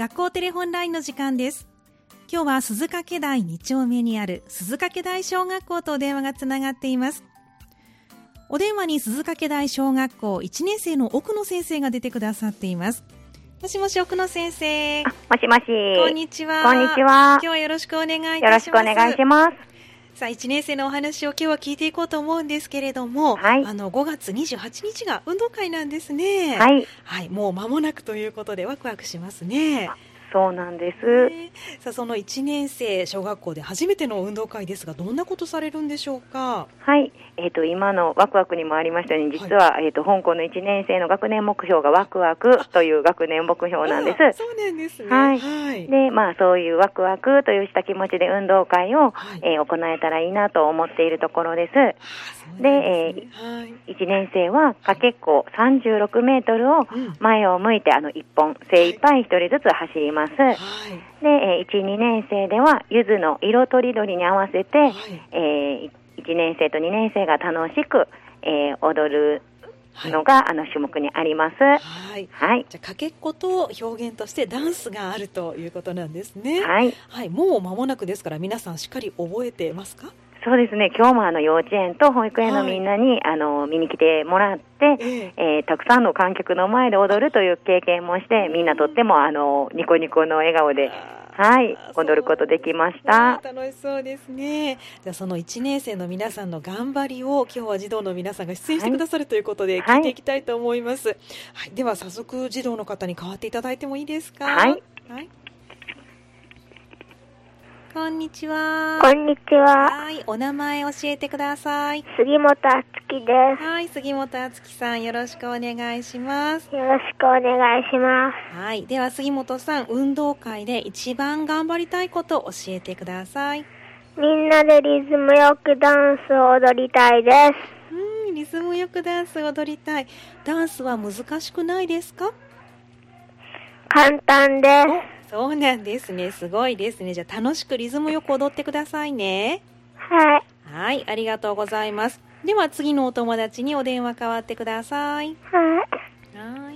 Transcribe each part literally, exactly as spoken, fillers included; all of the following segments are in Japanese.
学校テレホンラインの時間です。今日は鈴掛台に丁目にある鈴掛台小学校とお電話がつながっています。お電話に鈴掛台小学校いちねん生の奥野先生が出てくださっています。もしもし、奥野先生。 もしもし。 こんにちは。 こんにちは。 今日はよろしくお願いいたします。 よろしくお願いします。 さあ、いちねん生のお話を今日は聞いていこうと思うんですけれども、はい、あのごがつにじゅうはちにちが運動会なんですね。 はい。 はい、もう間もなくということでワクワクしますね。 そうなんです。 ね、さあ、そのいちねん生小学校で初めての運動会ですが、どんなことされるんでしょうか？ はい、えーと、今のワクワクにもありましたように、実は、はい、えーと、香港のいちねん生の学年目標がワクワクという学年目標なんです。 そうなんですね。 はい。 はい、 で、まあ、そういうワクワクというした気持ちで運動会を、はい、えー、行えたらいいなと思っているところです。で、えーはい、いちねん生はかけっこさんじゅうろくメートルを前を向いて、あのいっぽん精一杯ひとりずつ走ります。はい、で、えー、いち、にねん生では柚子の色とりどりに合わせて、はい、えー、いちねん生とにねん生が楽しく、えー、踊るのが、はい、あの種目にあります。はい。はい、 じゃあかけっこと表現としてダンスがあるということなんですね。 はい。 はい。もう間もなくですから、皆さんしっかり覚えてますか？ そうですね。今日もあの幼稚園と保育園のみんなに、はい、あの見に来てもらって、えーえー、たくさんの観客の前で踊るという経験もして、みんなとってもあのニコニコの笑顔で、はい、踊ることできました。 楽しそうですね。じゃあそのいちねん生の皆さんの頑張りを今日は児童の皆さんが出演してくださるということで聞いていきたいと思います。はい、はい、では早速児童の方に代わっていただいてもいいですか？ はい。 はい、こんにちは。 こんにちは。 はい、お名前教えてください。 杉本あつきです。 はい、杉本あつきさん、よろしくお願いします。 よろしくお願いします。 はい、では杉本さん、運動会で一番頑張りたいことを教えてください。 みんなでリズムよくダンスを踊りたいです。 うん、リズムよくダンスを踊りたい。ダンスは難しくないですか？ 簡単です。 そうなんですね。すごいですね。じゃあ楽しくリズムよく踊ってくださいね。 はい。 はい、ありがとうございます。では次のお友達にお電話代わってください。 はい。 はい。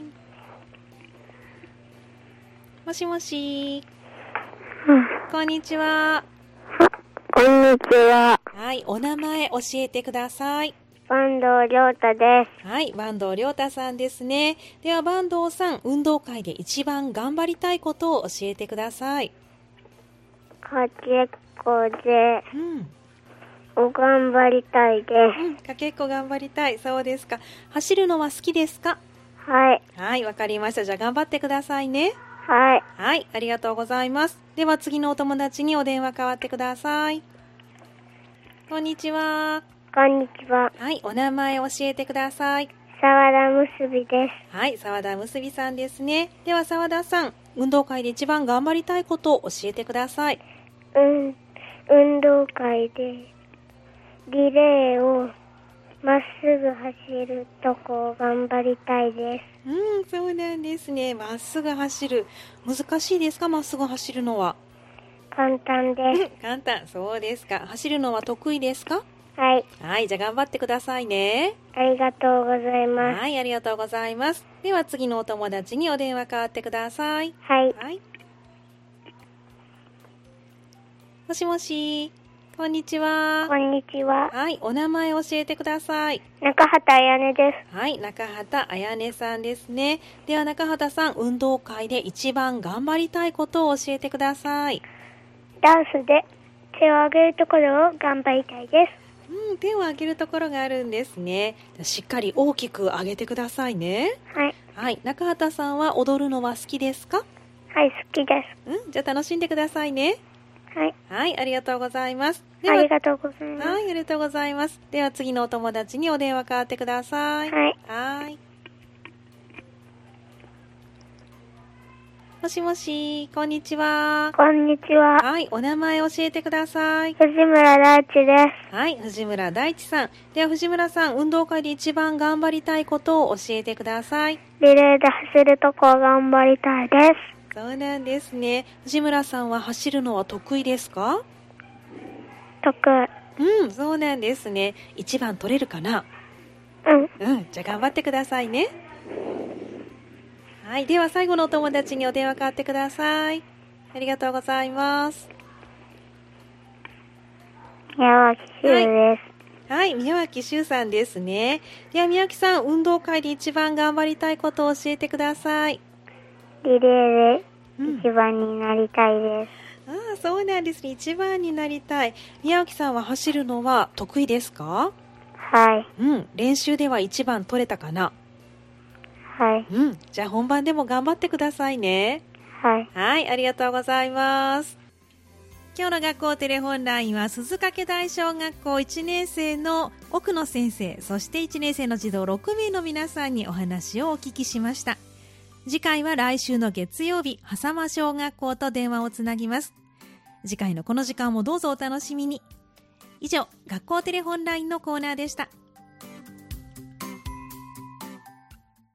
もしもし。 うん、 こんにちは。 こんにちは。 はい、お名前教えてください。 坂東亮太です。 はい、坂東亮太さんですね。では坂東さん、運動会で一番頑張りたいことを教えてください。 かけっこで、 うん、 お頑張りたいです。 うん、かけっこ頑張りたい。そうですか。走るのは好きですか？ はい。 はい、わかりました。じゃあ頑張ってくださいね。 はい。 はい、ありがとうございます。では次のお友達にお電話代わってください。こんにちは。 こんにちは。 はい、お名前教えてください。 沢田むすびです。 はい、沢田むすびさんですね。では沢田さん、運動会で一番頑張りたいことを教えてください。 うん、運動会でリレーをまっすぐ走るとこを頑張りたいです。 うん、そうなんですね。まっすぐ走る。難しいですか？まっすぐ走るのは。 簡単です。 簡単。そうですか。走るのは得意ですか？ はい。 はい、じゃあ頑張ってくださいね。 ありがとうございます。 はい、ありがとうございます。では次のお友達にお電話代わってください。 はい。 はい。もしもし。こんにちは。 こんにちは。 はい、お名前教えてください。 中畑彩音です。 はい、中畑彩音さんですね。では中畑さん、運動会で一番頑張りたいことを教えてください。 ダンスで手を上げるところを頑張りたいです。 うん、手を上げるところがあるんですね。しっかり大きく上げてくださいね。 はい。 はい、中畑さんは踊るのは好きですか？ はい、好きです。 うん、じゃあ楽しんでくださいね。 はい。 はい、ありがとうございます。 ありがとうございます。 はい、ありがとうございます。では次のお友達にお電話代わってください。 はい。 はい。もしもし、こんにちは。 こんにちは。 はい、お名前教えてください。 藤村大地です。 はい、藤村大地さん。では藤村さん、運動会で一番頑張りたいことを教えてください。 リレーで走るとこを頑張りたいです。 そうなんですね。藤村さんは走るのは得意ですか？ 得意。 うん、そうなんですね。一番取れるかな？ うん。 うん、じゃあ頑張ってくださいね。 はい、では最後のお友達にお電話代わってください。ありがとうございます。 宮脇修です。 はい、宮脇修さんですね。では宮脇さん、運動会で一番頑張りたいことを教えてください。 リレーで一番になりたいです。 うん、ああ、そうなんですね。一番になりたい。宮脇さんは走るのは得意ですか？ はい。 うん、練習では一番取れたかな？ はい。 うん、じゃあ本番でも頑張ってくださいね。 はい。 はい、ありがとうございます。今日の学校テレホンラインは鈴掛台小学校いちねん生の奥野先生、そしていちねん生の児童ろくめいの皆さんにお話をお聞きしました。次回は来週の月曜日、狭間小学校と電話をつなぎます。次回のこの時間もどうぞお楽しみに。以上、学校テレホンラインのコーナーでした。